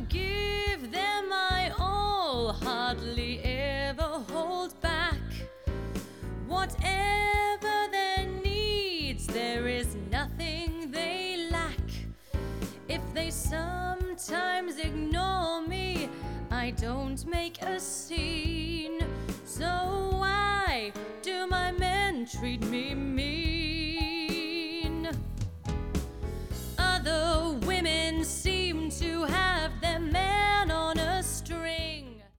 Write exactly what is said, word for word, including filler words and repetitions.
give them my all, hardly ever hold back. Whatever their needs, there is nothing they lack. If they sometimes ignore me, I don't make a scene. So why do my men treat me mean?